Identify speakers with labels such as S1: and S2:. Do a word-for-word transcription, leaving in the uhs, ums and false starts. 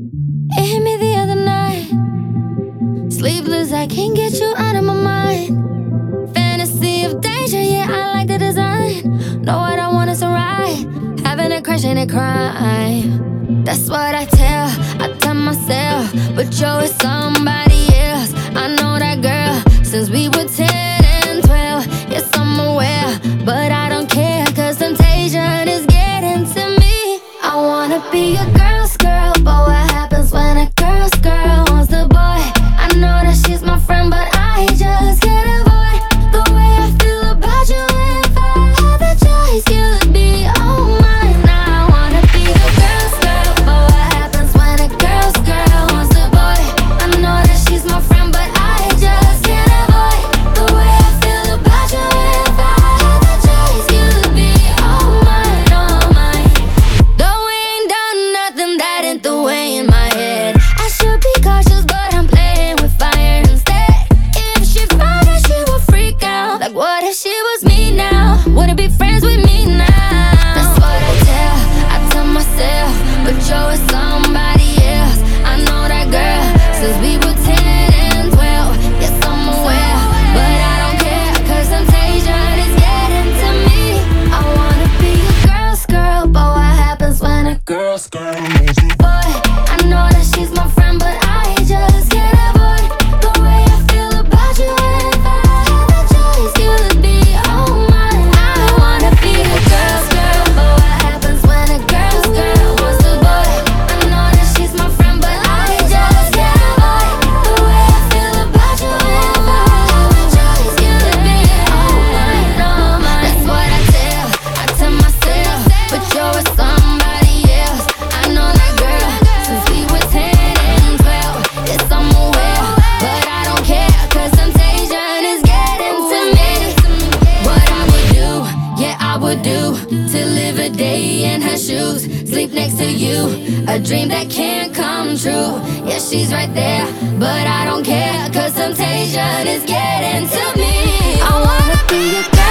S1: It hit me the other night. Sleepless, I can't get you out of my mind. Fantasy of danger, yeah, I like the design. Know what I want is a ride, having a crash and a crime. That's what I tell, I tell myself. But you're with somebody else. I know that girl since we were ten and twelve. Yes, I'm aware, but I don't care, cause temptation is getting to me. I wanna be a girl's girl, but what happens when a girl's girl wants the boy? I know that she's my friend, but I just can't avoid the way I feel about you. If I had the choice, you'd be all mine. Now I wanna be the girl's girl, but what happens when a girl's girl wants the boy? I know that she's my friend, but I just can't avoid the way I feel about you. If I had the choice, you'd be all mine, all mine. Though we ain't done nothing, that ain't the way in my head. I should be cautious, but I'm playing with fire instead. If she found out, she would freak out. Like, what if she was me now? Wouldn't be friends with me now. That's what I tell, I tell myself. But you're with somebody else. I know that girl since we were ten and twelve. Yes, I'm aware, but I don't care, cause temptation is getting to me. I wanna be a girl's girl, but what happens when a
S2: Girls, girls,
S1: boy? I know that she's my friend, but I just can't avoid the way I feel about you. If I had the choice, you'd be all mine. I wanna be a girl's girl, but what happens when a girl's girl wants the boy? I know that she's my friend, but I just can't avoid the way I feel about you. If I had the choice, you'd be all mine, all mine. That's what I tell, I tell myself. But you're with somebody else. I know that girl since we were ten and twelve. Yes, I'm aware, but I don't care, cause temptation is getting to me. What I would do, yeah, I would do, to live a day in her shoes, sleep next to you, a dream that can't come true. Yeah, she's right there, but I don't care, cause temptation is getting to me. I wanna be a girl.